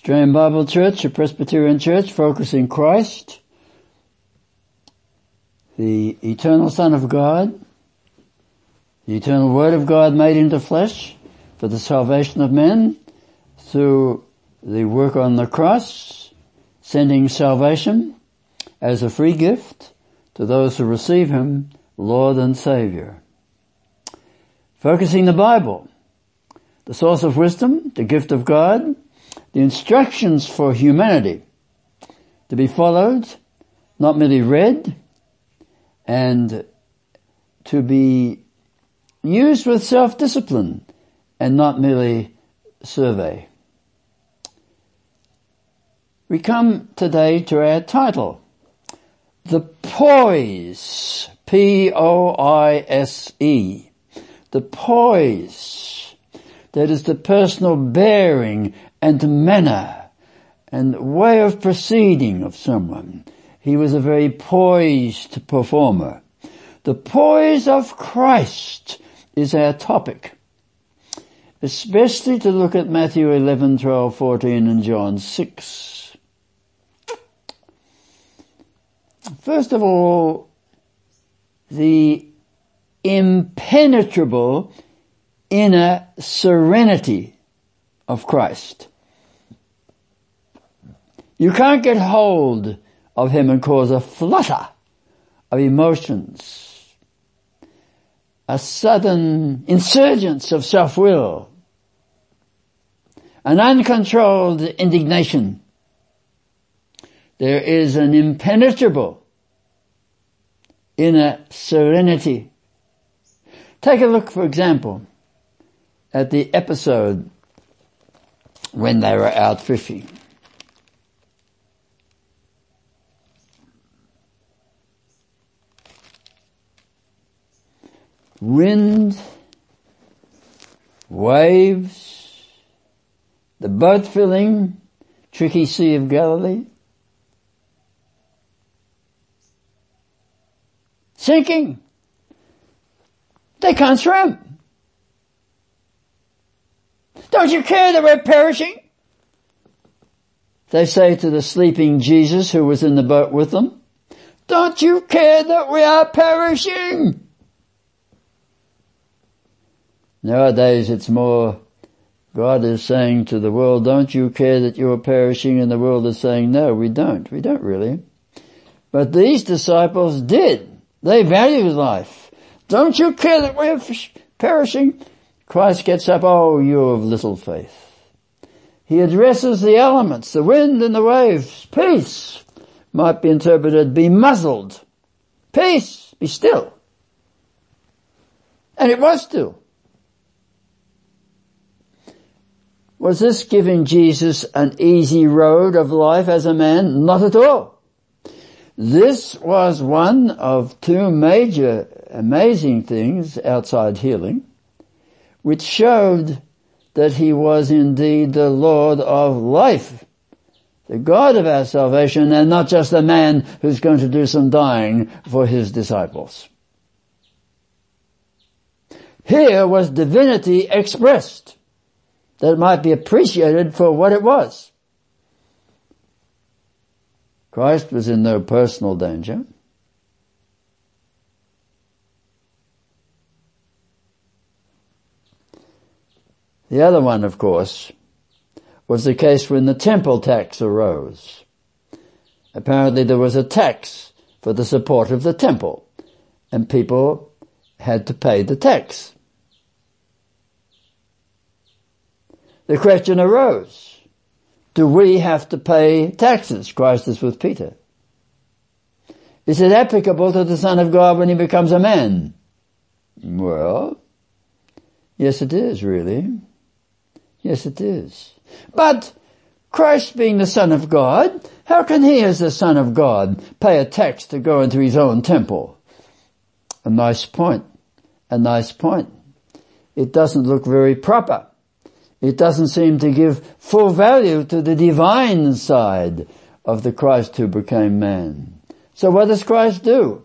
Australian Bible Church, a Presbyterian church focusing Christ, the eternal Son of God, the eternal Word of God made into flesh for the salvation of men through the work on the cross, sending salvation as a free gift to those who receive Him, Lord and Saviour. Focusing the Bible, the source of wisdom, the gift of God, the instructions for humanity to be followed, not merely read, and to be used with self-discipline and not merely survey. We come today to our title, The Poise, P-O-I-S-E, the poise, that is the personal bearing and manner and way of proceeding of someone. He was a very poised performer. The poise of Christ is our topic, especially to look at Matthew 11, 12, 14 and John 6. First of all, the impenetrable inner serenity of Christ. You can't get hold of Him and cause a flutter of emotions, a sudden insurgence of self-will, an uncontrolled indignation. There is an impenetrable inner serenity. Take a look, for example, at the episode when they were out fishing. Wind, waves, the boat filling, tricky Sea of Galilee, sinking. They can't swim. Don't you care that we're perishing? They say to the sleeping Jesus who was in the boat with them, don't you care that we are perishing? Nowadays it's more, God is saying to the world, don't you care that you are perishing? And the world is saying, no, we don't. We don't really. But these disciples did. They valued life. Don't you care that we're perishing? Christ gets up, oh, you of little faith. He addresses the elements, the wind and the waves. Peace might be interpreted, be muzzled. Peace, be still. And it was still. Was this giving Jesus an easy road of life as a man? Not at all. This was one of two major amazing things outside healing, which showed that He was indeed the Lord of life, the God of our salvation, and not just a man who's going to do some dying for His disciples. Here was divinity expressed, that it might be appreciated for what it was. Christ was in no personal danger. The other one, of course, was the case when the temple tax arose. Apparently there was a tax for the support of the temple, and people had to pay the tax. The question arose, do we have to pay taxes? Christ is with Peter. Is it applicable to the Son of God when He becomes a man? Well, yes it is, really. Yes it is. But Christ being the Son of God, how can He as the Son of God pay a tax to go into His own temple? A nice point. A nice point. It doesn't look very proper. It doesn't seem to give full value to the divine side of the Christ who became man. So what does Christ do?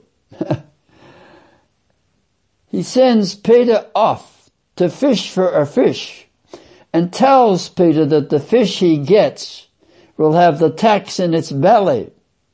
He sends Peter off to fish for a fish and tells Peter that the fish he gets will have the tax in its belly.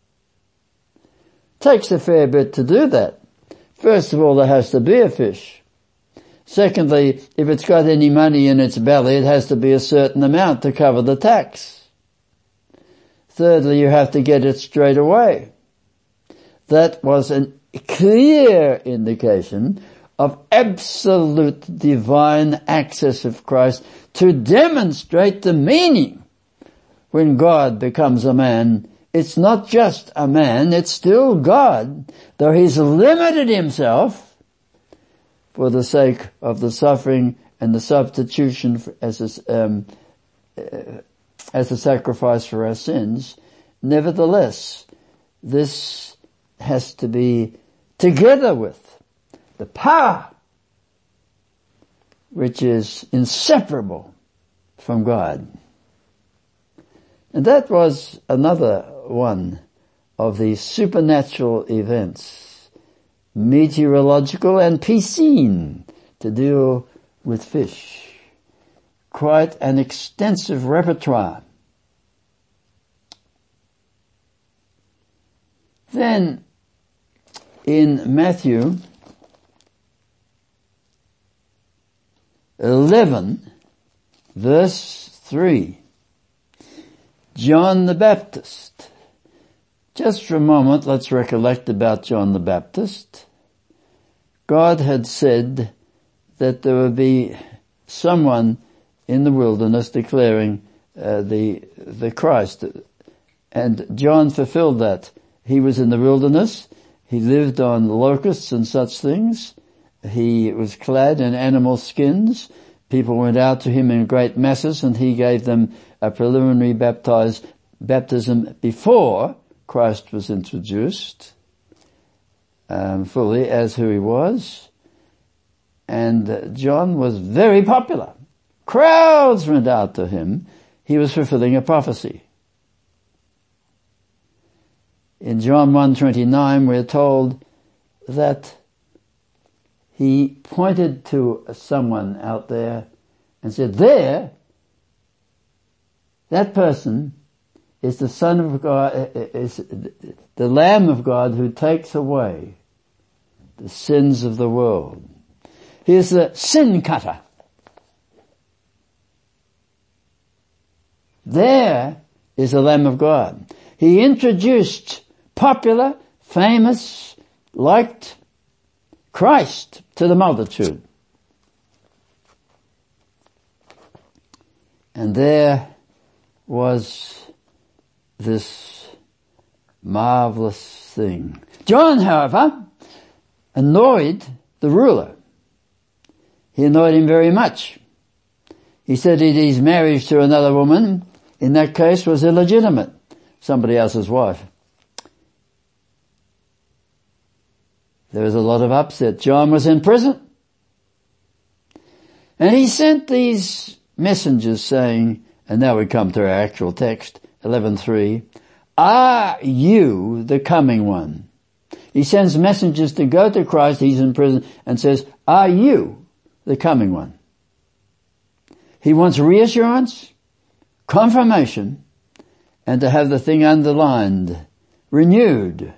Takes a fair bit to do that. First of all, there has to be a fish. Secondly, if it's got any money in its belly, it has to be a certain amount to cover the tax. Thirdly, you have to get it straight away. That was a clear indication of absolute divine access of Christ to demonstrate the meaning. When God becomes a man, it's not just a man, it's still God, though he's limited himself for the sake of the suffering and the substitution as a sacrifice for our sins. Nevertheless, this has to be together with the power which is inseparable from God. And that was another one of the supernatural events, meteorological and piscine, to deal with fish. Quite an extensive repertoire. Then, in Matthew 11, verse 3, John the Baptist. Just for a moment, let's recollect about John the Baptist. God had said that there would be someone in the wilderness declaring the Christ. And John fulfilled that. He was in the wilderness. He lived on locusts and such things. He was clad in animal skins. People went out to him in great masses, and he gave them a preliminary baptism before Christ was introduced fully as who he was. And John was very popular. Crowds went out to him. He was fulfilling a prophecy. In John 1:29, we're told that he pointed to someone out there and said, there, that person is the Son of God, is the Lamb of God who takes away the sins of the world. He is the sin cutter. There is the Lamb of God. He introduced popular, famous, liked Christ to the multitude. And there was this marvelous thing. John, however, annoyed the ruler. He annoyed him very much. He said that his marriage to another woman, in that case, was illegitimate, somebody else's wife. There was a lot of upset. John was in prison. And he sent these messengers saying, and now we come to our actual text, 11:3, are you the coming one? He sends messengers to go to Christ, he's in prison, and says, are you the coming one? He wants reassurance, confirmation, and to have the thing underlined, renewed.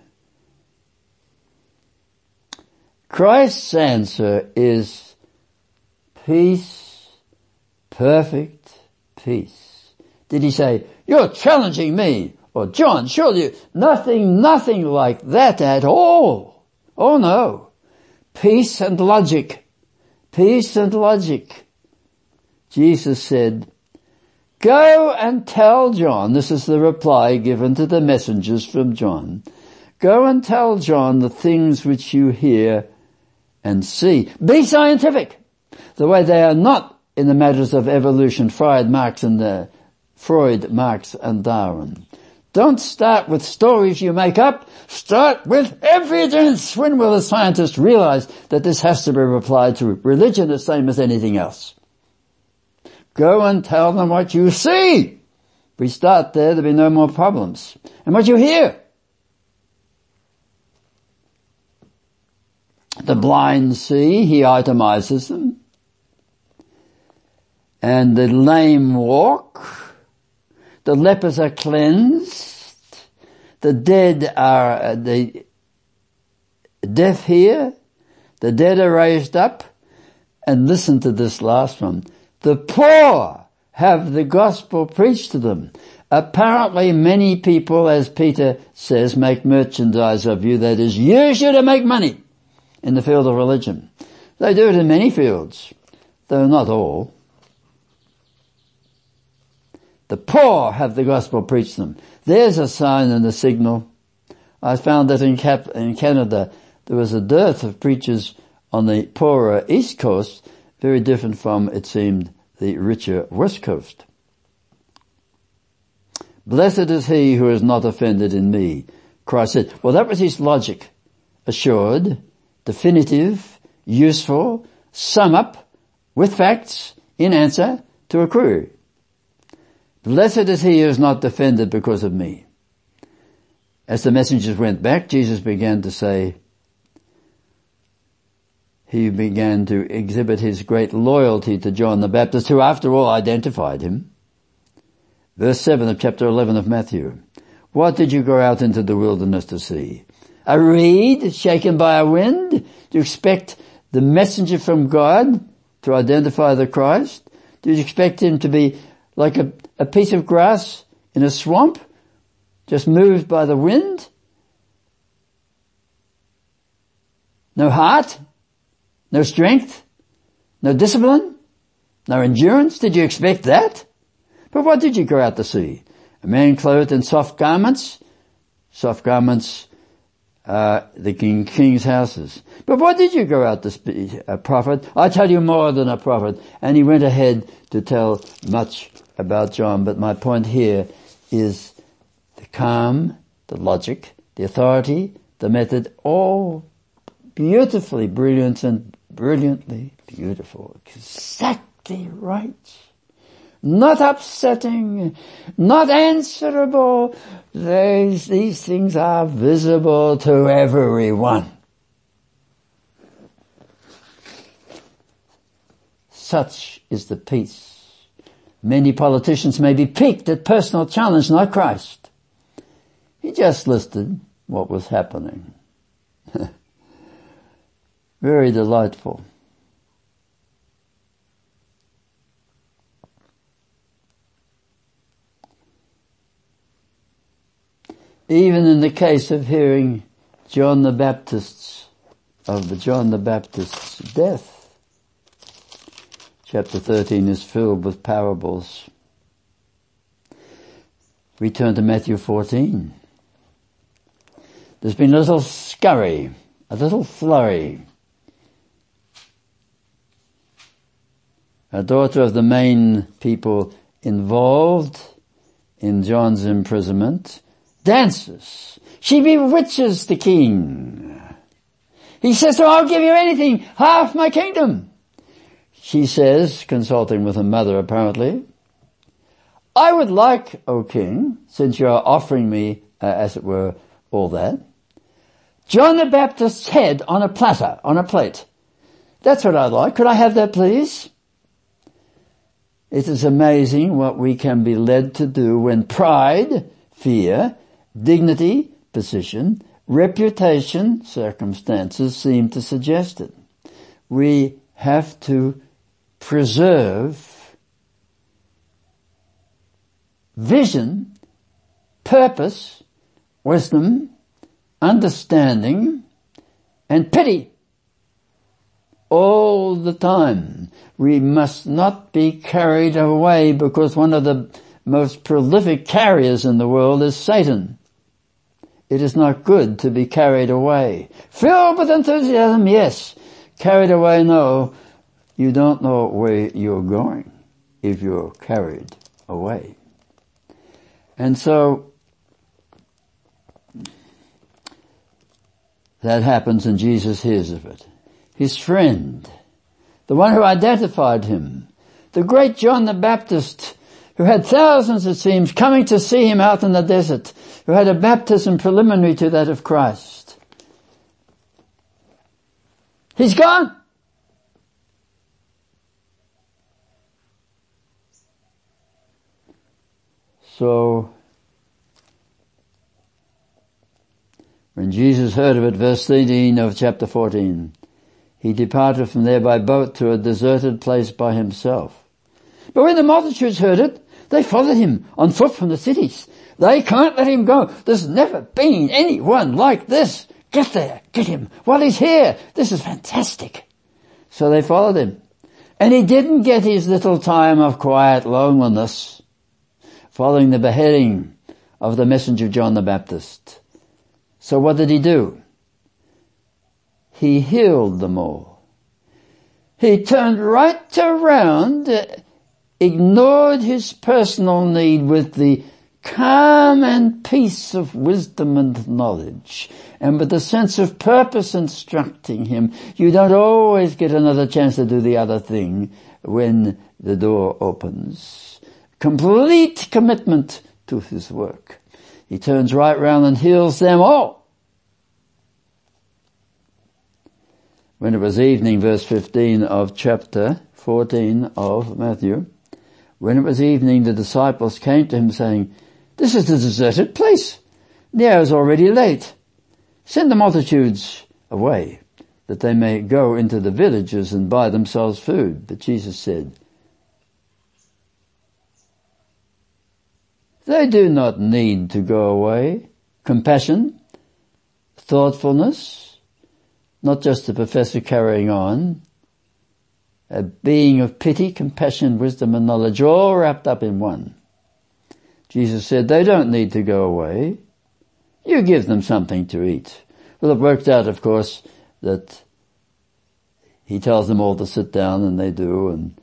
Christ's answer is peace, perfect peace. Did he say, you're challenging me? Or John, surely nothing like that at all. Oh no. Peace and logic. Peace and logic. Jesus said, go and tell John, this is the reply given to the messengers from John, go and tell John the things which you hear and see. Be scientific, the way they are not in the matters of evolution, Freud, Marx, and Darwin. Don't start with stories you make up. Start with evidence. When will a scientist realize that this has to be applied to religion the same as anything else? Go and tell them what you see. If we start there, there'll be no more problems. And what you hear. The blind see, he itemizes them. And the lame walk. The lepers are cleansed. The dead are, the deaf hear. The dead are raised up. And listen to this last one. The poor have the gospel preached to them. Apparently many people, as Peter says, make merchandise of you. That is, use you to make money in the field of religion. They do it in many fields, though not all. The poor have the gospel preached to them. There's a sign and a signal. I found that in Canada there was a dearth of preachers on the poorer East Coast, very different from, it seemed, the richer West Coast. Blessed is he who is not offended in me, Christ said. Well, that was his logic. Assured, definitive, useful, sum up, with facts, in answer to a query. Blessed is he who is not offended because of me. As the messengers went back, Jesus began to say, he began to exhibit his great loyalty to John the Baptist, who after all identified him. Verse 7 of chapter 11 of Matthew. What did you go out into the wilderness to see? A reed shaken by a wind? Do you expect the messenger from God to identify the Christ? Do you expect him to be like a piece of grass in a swamp, just moved by the wind? No heart? No strength? No discipline? No endurance? Did you expect that? But what did you go out to see? A man clothed in soft garments? Soft garments, the king's houses. But what did you go out to see? A prophet? I tell you more than a prophet. And he went ahead to tell much about John. But my point here is the calm, the logic, the authority, the method, all beautifully brilliant and brilliantly beautiful. Exactly right. Not upsetting, not answerable. These things are visible to everyone. Such is the peace. Many politicians may be piqued at personal challenge, not Christ. He just listed what was happening. Very delightful. Even in the case of hearing John the Baptist's death, chapter 13 is filled with parables. We turn to Matthew 14. There's been a little scurry, a little flurry. A daughter of the main people involved in John's imprisonment dances. She bewitches the king. He says to her, I'll give you anything, half my kingdom. She says, consulting with her mother apparently, I would like, O king, since you are offering me, as it were, all that, John the Baptist's head on a platter, on a plate. That's what I'd like. Could I have that, please? It is amazing what we can be led to do when pride, fear, dignity, position, reputation, circumstances seem to suggest it. We have to preserve vision, purpose, wisdom, understanding, and pity all the time. We must not be carried away because one of the most prolific carriers in the world is Satan. It is not good to be carried away. Filled with enthusiasm, yes. Carried away, no. You don't know where you're going if you're carried away. And so, that happens and Jesus hears of it. His friend, the one who identified him, the great John the Baptist, who had thousands, it seems, coming to see him out in the desert, who had a baptism preliminary to that of Christ. He's gone. So, when Jesus heard of it, verse 13 of chapter 14, he departed from there by boat to a deserted place by himself. But when the multitudes heard it, they followed him on foot from the cities. They can't let him go. There's never been anyone like this. Get there, get him while he's here. This is fantastic. So they followed him. And he didn't get his little time of quiet loneliness following the beheading of the messenger John the Baptist. So what did he do? He healed them all. He turned right around, ignored his personal need with the calm and peace of wisdom and knowledge, and with a sense of purpose instructing him. You don't always get another chance to do the other thing when the door opens. Complete commitment to his work. He turns right round and heals them all. When it was evening, verse 15 of chapter 14 of Matthew, when it was evening, the disciples came to him saying, "This is the deserted place. The hour is already late. Send the multitudes away, that they may go into the villages and buy themselves food." But Jesus said, "They do not need to go away." Compassion, thoughtfulness, not just the professor carrying on, a being of pity, compassion, wisdom and knowledge, all wrapped up in one. Jesus said, they don't need to go away. You give them something to eat. Well, it worked out, of course, that he tells them all to sit down, and they do, and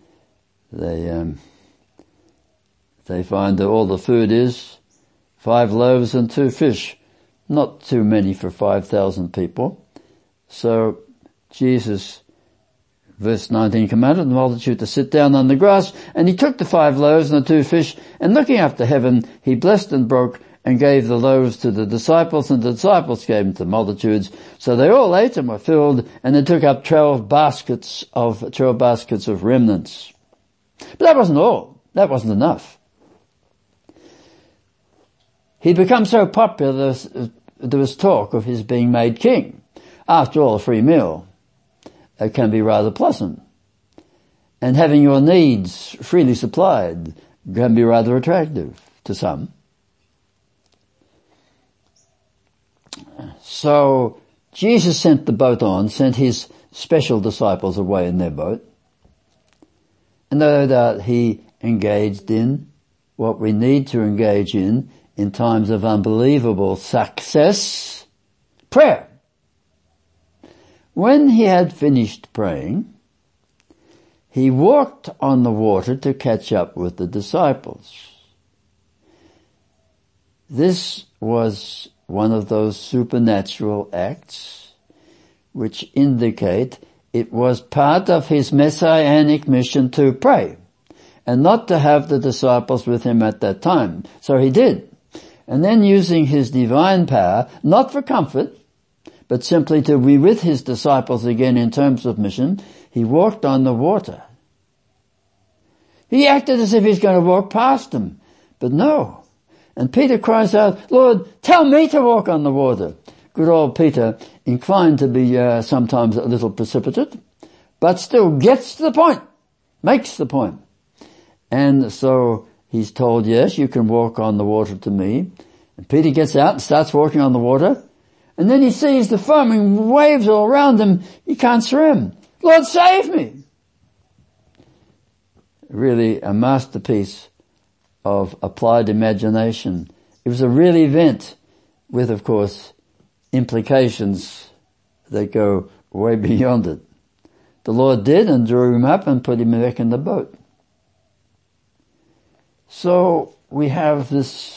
they find that all the food is 5 loaves and 2 fish. Not too many for 5,000 people. So Jesus, verse 19, commanded the multitude to sit down on the grass, and he took the 5 loaves and the 2 fish, and looking up to heaven, he blessed and broke and gave the loaves to the disciples, and the disciples gave them to the multitudes. So they all ate and were filled, and they took up 12 baskets of remnants. But that wasn't all. That wasn't enough. He'd become so popular, there was talk of his being made king. After all, a free meal can be rather pleasant. And having your needs freely supplied can be rather attractive to some. So Jesus sent the boat on, sent his special disciples away in their boat. And no doubt he engaged in what we need to engage in times of unbelievable success, prayer. When he had finished praying, he walked on the water to catch up with the disciples. This was one of those supernatural acts which indicate it was part of his messianic mission to pray and not to have the disciples with him at that time. So he did. And then using his divine power, not for comfort, but simply to be with his disciples again in terms of mission, he walked on the water. He acted as if he's going to walk past them, but no. And Peter cries out, Lord, tell me to walk on the water. Good old Peter, inclined to be sometimes a little precipitate, but still gets to the point, makes the point. And so he's told, yes, you can walk on the water to me. And Peter gets out and starts walking on the water. And then he sees the foaming waves all around him. He can't swim. Lord, save me. Really a masterpiece of applied imagination. It was a real event with, of course, implications that go way beyond it. The Lord did and drew him up and put him back in the boat. So we have this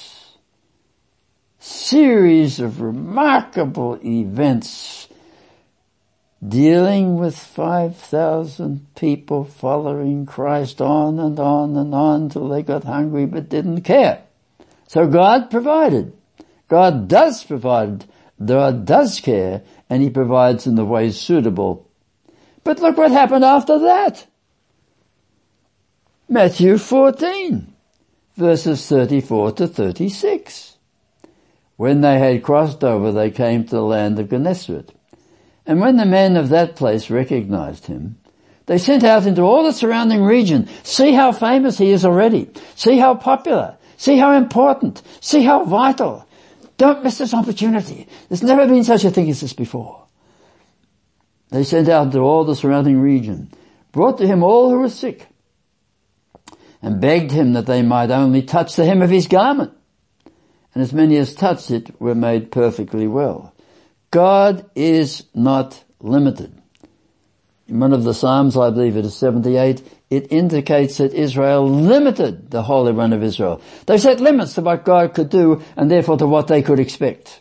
series of remarkable events dealing with 5,000 people following Christ on and on and on till they got hungry but didn't care. So God provided. God does provide. God does care, and he provides in the ways suitable. But look what happened after that. Matthew 14. verses 34 to 36. When they had crossed over, they came to the land of Gennesaret. And when the men of that place recognized him, they sent out into all the surrounding region. See how famous he is already. See how popular. See how important. See how vital. Don't miss this opportunity. There's never been such a thing as this before. They sent out to all the surrounding region, brought to him all who were sick, and begged him that they might only touch the hem of his garment. And as many as touched it were made perfectly well. God is not limited. In one of the Psalms, I believe it is 78, it indicates that Israel limited the Holy One of Israel. They set limits to what God could do and therefore to what they could expect.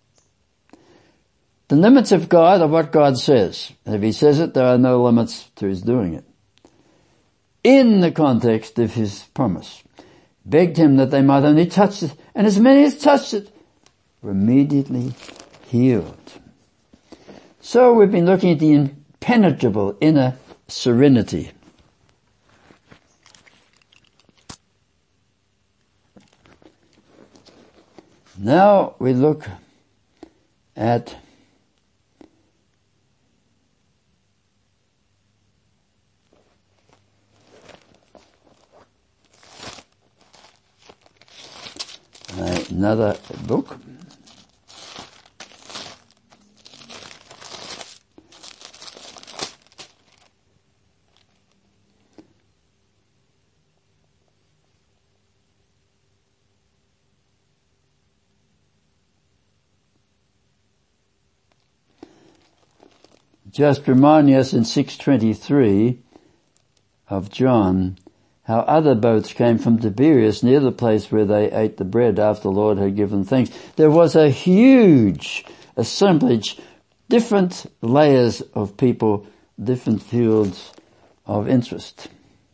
The limits of God are what God says. And if he says it, there are no limits to his doing it. In the context of his promise, begged him that they might only touch it, and as many as touched it were immediately healed. So we've been looking at the impenetrable inner serenity. Now we look at another book. Just reminding us in 6:23 of John, how other boats came from Tiberias near the place where they ate the bread after the Lord had given thanks. There was a huge assemblage, different layers of people, different fields of interest.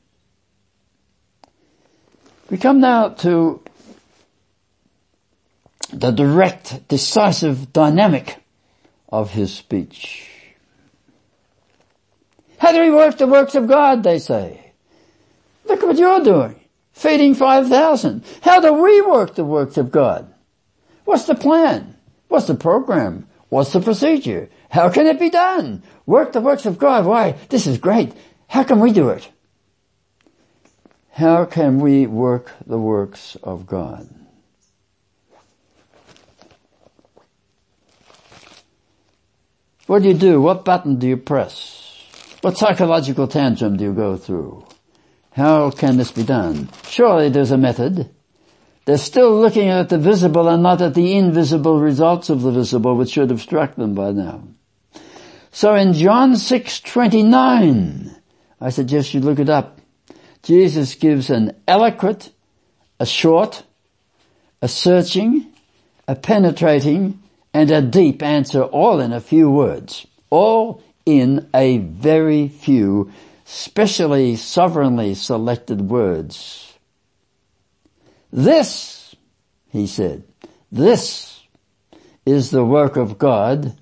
We come now to the direct, decisive dynamic of his speech. How do we work the works of God, they say? Look at what you're doing, feeding 5,000. How do we work the works of God? What's the plan? What's the program? What's the procedure? How can it be done? Work the works of God. Why? This is great. How can we do it? How can we work the works of God? What do you do? What button do you press? What psychological tantrum do you go through? How can this be done? Surely there's a method. They're still looking at the visible and not at the invisible results of the visible, which should have struck them by now. So in John 6:29, I suggest you look it up. Jesus gives an eloquent, a short, a searching, a penetrating, and a deep answer, all in a few words. All in a very few specially, sovereignly selected words. This, he said, this is the work of God,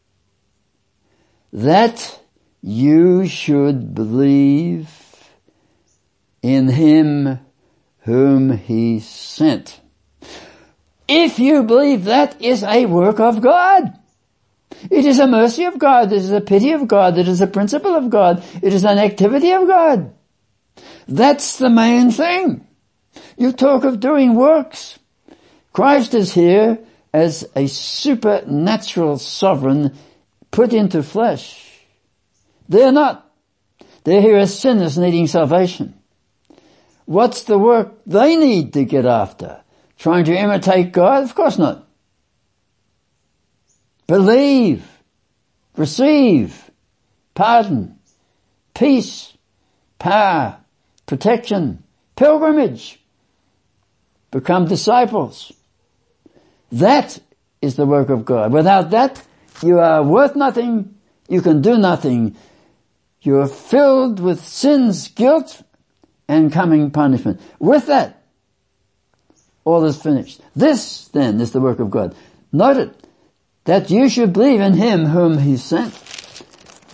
that you should believe in him whom he sent. If you believe, that is a work of God. It is a mercy of God. It is a pity of God. It is a principle of God. It is an activity of God. That's the main thing. You talk of doing works. Christ is here as a supernatural sovereign put into flesh. They're not. They're here as sinners needing salvation. What's the work they need to get after? Trying to imitate God? Of course not. Believe, receive, pardon, peace, power, protection, pilgrimage, become disciples. That is the work of God. Without that, you are worth nothing, you can do nothing. You are filled with sin's guilt and coming punishment. With that, all is finished. This, then, is the work of God. Note it. That you should believe in him whom he sent.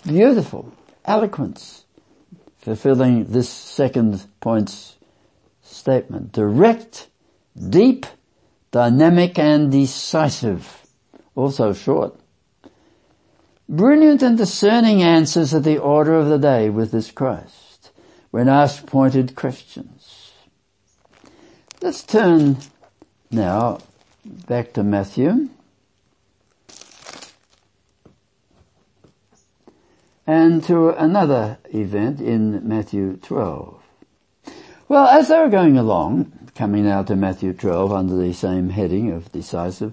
Beautiful eloquence, fulfilling this second point's statement. Direct, deep, dynamic and decisive. Also short. Brilliant and discerning answers are the order of the day with this Christ when asked pointed questions. Let's turn now back to Matthew and to another event in Matthew 12. Well, as they were going along, coming now to Matthew 12 under the same heading of decisive,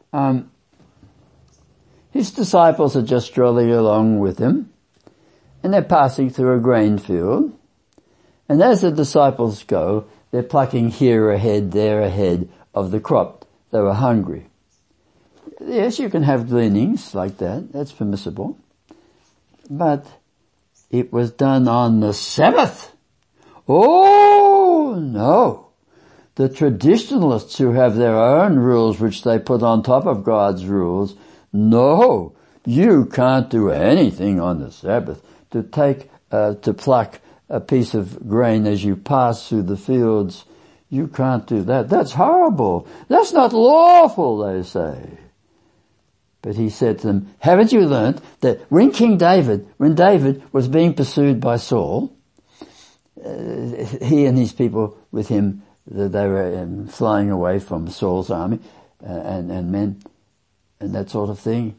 his disciples are just strolling along with him, and they're passing through a grain field, and as the disciples go, they're plucking here ahead, there ahead of the crop. They were hungry. Yes, you can have gleanings like that, that's permissible. But it was done on the Sabbath. Oh, no. The traditionalists who have their own rules which they put on top of God's rules, no, you can't do anything on the Sabbath. To pluck a piece of grain as you pass through the fields, you can't do that. That's horrible. That's not lawful, they say. But he said to them, haven't you learnt that when David was being pursued by Saul, he and his people with him, they were flying away from Saul's army and men and that sort of thing.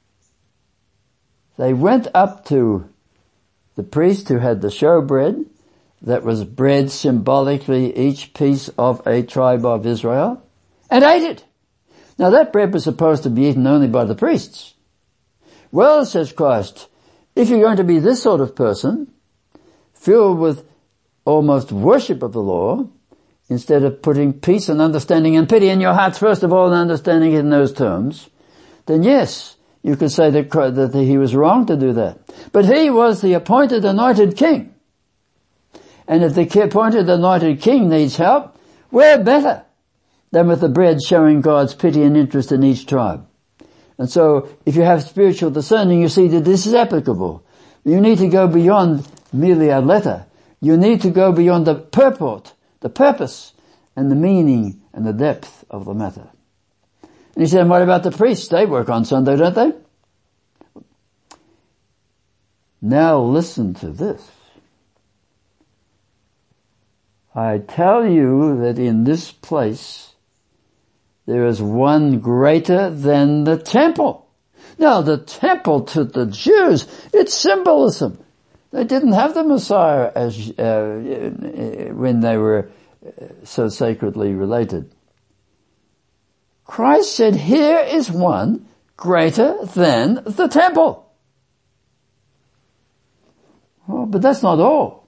They went up to the priest who had the showbread, that was bread symbolically each piece of a tribe of Israel, and ate it. Now that bread was supposed to be eaten only by the priests. Well, says Christ, if you're going to be this sort of person, filled with almost worship of the law, instead of putting peace and understanding and pity in your hearts first of all and understanding it in those terms, then yes, you could say that he was wrong to do that. But he was the appointed anointed king. And if the appointed anointed king needs help, we're better than with the bread showing God's pity and interest in each tribe. And so, if you have spiritual discerning, you see that this is applicable. You need to go beyond merely a letter. You need to go beyond the purport, the purpose, and the meaning and the depth of the matter. And he said, what about the priests? They work on Sunday, don't they? Now listen to this. I tell you that in this place there is one greater than the temple. Now the temple to the Jews, it's symbolism. They didn't have the Messiah as when they were so sacredly related. Christ said, here is one greater than the temple. Oh, but that's not all.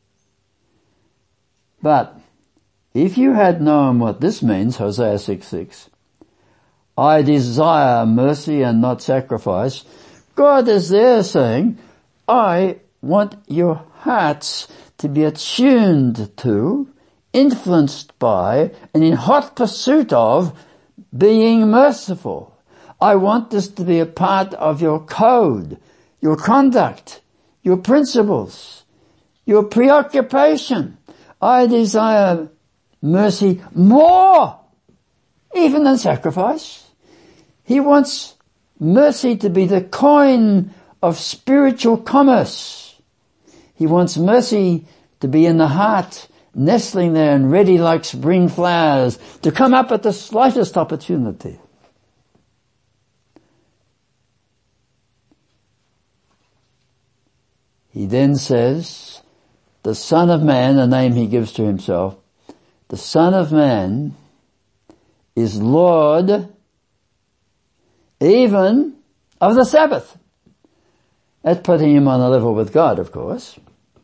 But if you had known what this means, Hosea 6:6, I desire mercy and not sacrifice, God is there saying, I want your hearts to be attuned to, influenced by, and in hot pursuit of being merciful. I want this to be a part of your code, your conduct, your principles, your preoccupation. I desire mercy more even than sacrifice. He wants mercy to be the coin of spiritual commerce. He wants mercy to be in the heart, nestling there and ready like spring flowers to come up at the slightest opportunity. He then says, the Son of Man, the name he gives to himself, the Son of Man is Lord even of the Sabbath. That's putting him on a level with God, of course.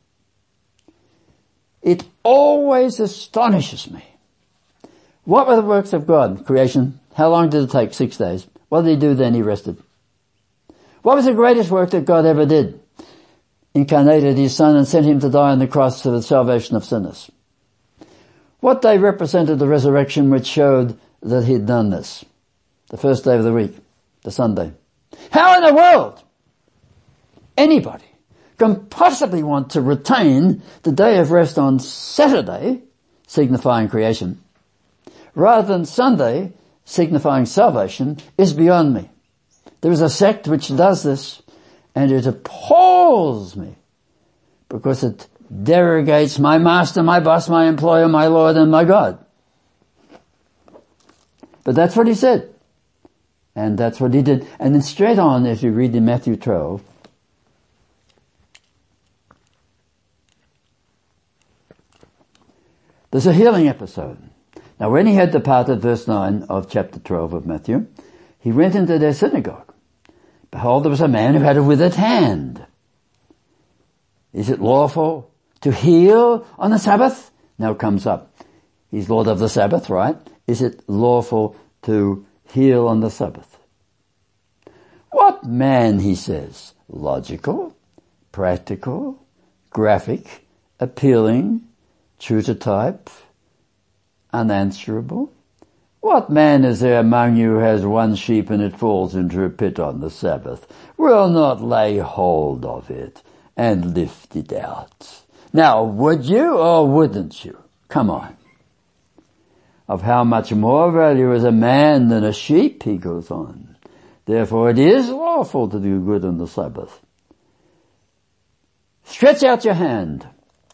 It always astonishes me. What were the works of God? Creation. How long did it take? 6 days. What did he do then? He rested. What was the greatest work that God ever did? Incarnated his Son and sent him to die on the cross for the salvation of sinners. What day represented the resurrection which showed that he'd done this? The first day of the week, the Sunday. How in the world anybody can possibly want to retain the day of rest on Saturday, signifying creation, rather than Sunday, signifying salvation, is beyond me. There is a sect which does this, and it appalls me, because it derogates my master, my boss, my employer, my Lord, and my God. But that's what he said. And that's what he did. And then straight on, if you read in Matthew 12, there's a healing episode. Now when he had departed, verse 9 of chapter 12 of Matthew, he went into their synagogue. Behold, there was a man who had a withered hand. Is it lawful to heal on the Sabbath? Now it comes up. He's Lord of the Sabbath, right? Is it lawful to heal on the Sabbath? What man, he says, logical, practical, graphic, appealing, true to type, unanswerable? What man is there among you who has one sheep and it falls into a pit on the Sabbath, will not lay hold of it and lift it out? Now, would you or wouldn't you? Come on. Of how much more value is a man than a sheep, he goes on. Therefore it is lawful to do good on the Sabbath. Stretch out your hand.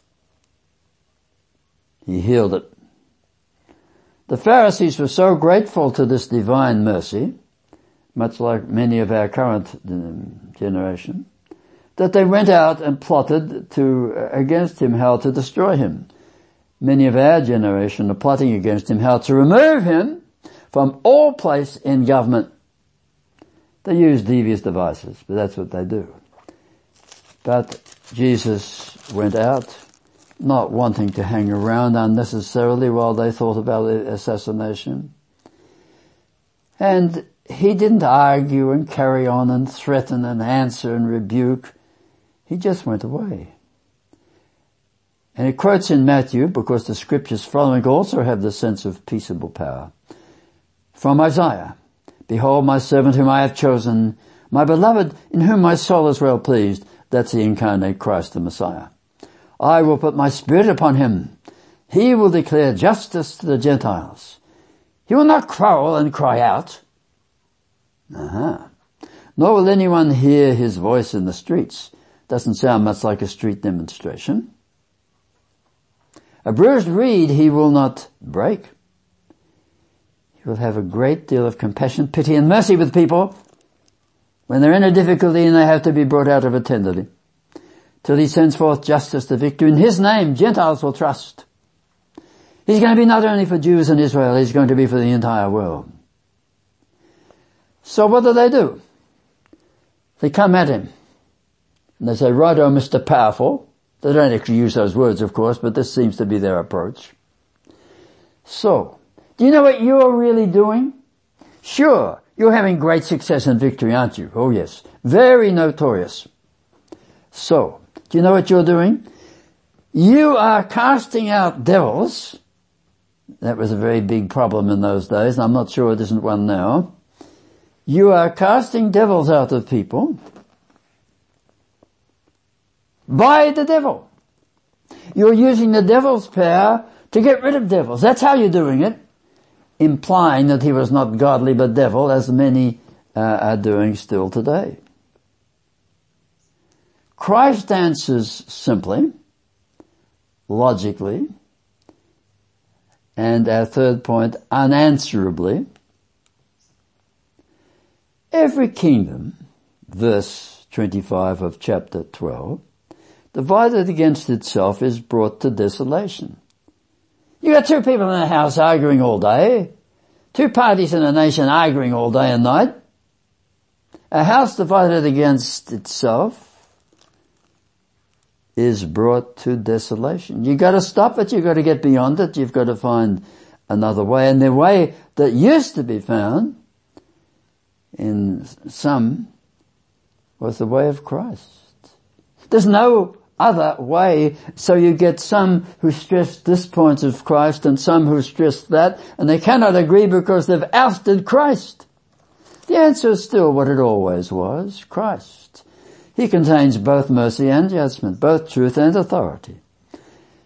He healed it. The Pharisees were so grateful to this divine mercy, much like many of our current generation, that they went out and plotted against him how to destroy him. Many of our generation are plotting against him how to remove him from all place in government. They use devious devices, but that's what they do. But Jesus went out, not wanting to hang around unnecessarily while they thought about assassination. And he didn't argue and carry on and threaten and answer and rebuke. He just went away. And it quotes in Matthew, because the scriptures following also have the sense of peaceable power. From Isaiah, behold my servant whom I have chosen, my beloved in whom my soul is well pleased. That's the incarnate Christ, the Messiah. I will put my spirit upon him. He will declare justice to the Gentiles. He will not quarrel and cry out. Nor will anyone hear his voice in the streets. Doesn't sound much like a street demonstration. A bruised reed he will not break. He will have a great deal of compassion, pity and mercy with people when they're in a difficulty and they have to be brought out of it tenderly. Till he sends forth justice to victory. In his name, Gentiles will trust. He's going to be not only for Jews and Israel, he's going to be for the entire world. So what do? They come at him. And they say, righto, Mr. Powerful. They don't actually use those words, of course, but this seems to be their approach. So, do you know what you're really doing? Sure, you're having great success and victory, aren't you? Oh yes, very notorious. So, do you know what you're doing? You are casting out devils. That was a very big problem in those days, and I'm not sure it isn't one now. You are casting devils out of people by the devil. You're using the devil's power to get rid of devils. That's how you're doing it, implying that he was not godly but devil, as many are doing still today. Christ answers simply, logically, and our third point, unanswerably. Every kingdom, verse 25 of chapter 12, divided against itself is brought to desolation. You got two people in a house arguing all day, two parties in a nation arguing all day and night. A house divided against itself is brought to desolation. You got to stop it, you got to get beyond it, you've got to find another way. And the way that used to be found in some was the way of Christ. There's no other way, so you get some who stress this point of Christ and some who stress that, and they cannot agree because they've ousted Christ. The answer is still what it always was, Christ. He contains both mercy and judgment, both truth and authority.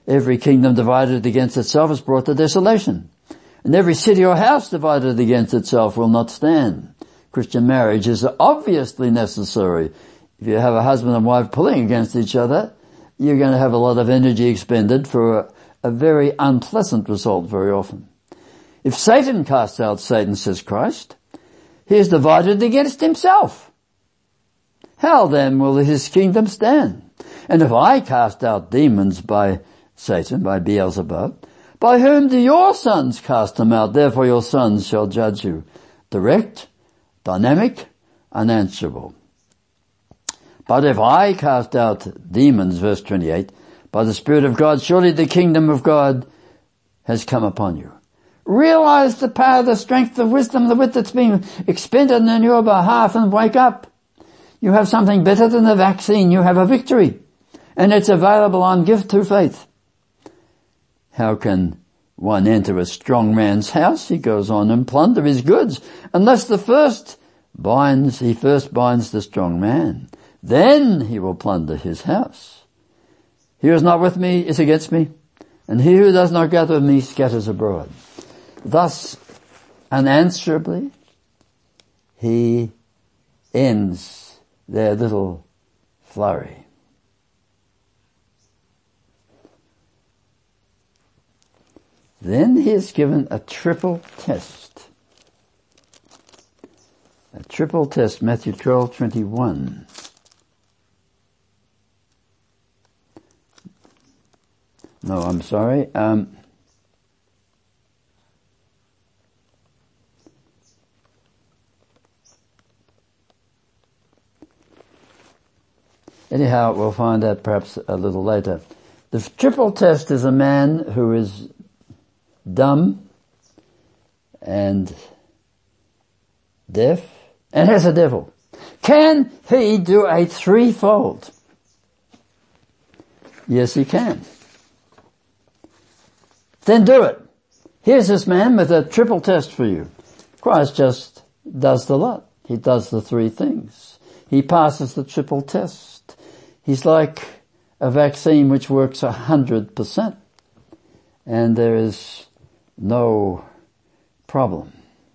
Every kingdom divided against itself is brought to desolation. And every city or house divided against itself will not stand. Christian marriage is obviously necessary. If you have a husband and wife pulling against each other, you're going to have a lot of energy expended for a very unpleasant result very often. If Satan casts out Satan, says Christ, he is divided against himself. How then will his kingdom stand? And if I cast out demons by Satan, by Beelzebub, by whom do your sons cast them out? Therefore your sons shall judge you. Direct, dynamic, unanswerable. But if I cast out demons, verse 28, by the Spirit of God, surely the kingdom of God has come upon you. Realize the power, the strength, the wisdom, the wit that's being expended on your behalf and wake up. You have something better than a vaccine. You have a victory. And it's available on gift through faith. How can one enter a strong man's house? He goes on and plunder his goods, unless he first binds the strong man. Then he will plunder his house. He who is not with me is against me, and he who does not gather with me scatters abroad. Thus, unanswerably, he ends their little flurry. Then he is given a triple test. A triple test, Matthew 12:21. No, I'm sorry. Anyhow, we'll find out perhaps a little later. The triple test is a man who is dumb and deaf and has a devil. Can he do a threefold? Yes, he can. Then do it. Here's this man with a triple test for you. Christ just does the lot. He does the three things. He passes the triple test. He's like a vaccine which works 100%. And there is no problem.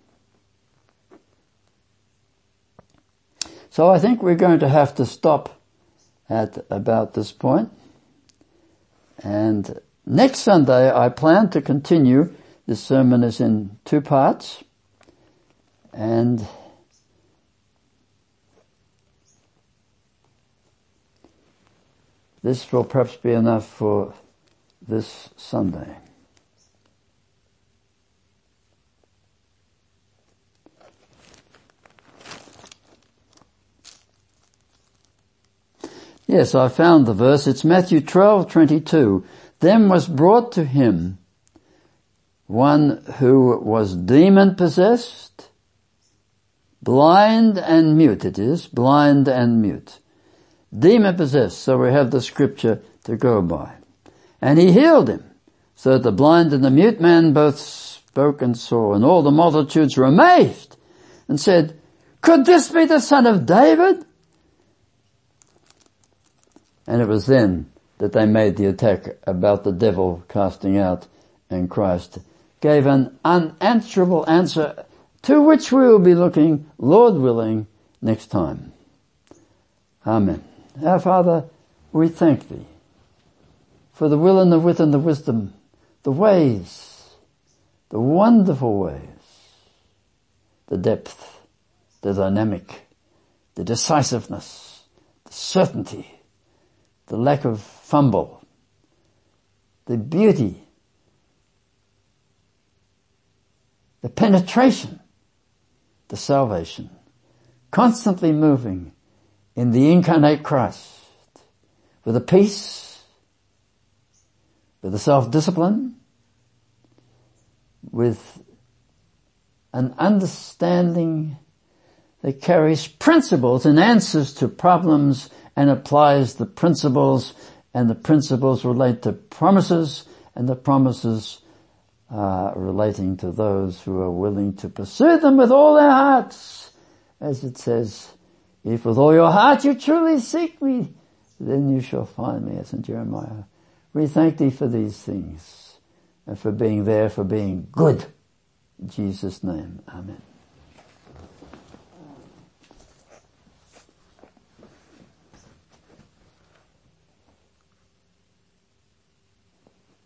So I think we're going to have to stop at about this point. And next Sunday I plan to continue. This sermon is in 2 parts. And this will perhaps be enough for this Sunday. Yes, I found the verse. It's Matthew 12:22. Then was brought to him one who was demon-possessed, blind and mute. It is, blind and mute. Demon-possessed, so we have the scripture to go by. And he healed him, so that the blind and the mute man both spoke and saw. And all the multitudes were amazed and said, "Could this be the son of David?" And it was then that they made the attack about the devil casting out, and Christ gave an unanswerable answer to which we will be looking, Lord willing, next time. Amen. Our Father, we thank Thee for the will and the wit and the wisdom, the ways, the wonderful ways, the depth, the dynamic, the decisiveness, the certainty, the lack of fumble, the beauty, the penetration, the salvation, constantly moving in the incarnate Christ, with a peace, with a self-discipline, with an understanding that carries principles and answers to problems and applies the principles, and the principles relate to promises, and the promises relating to those who are willing to pursue them with all their hearts. As it says, if with all your heart you truly seek me, then you shall find me, as in Jeremiah We thank thee for these things and for being there, for being good. In Jesus' name, amen.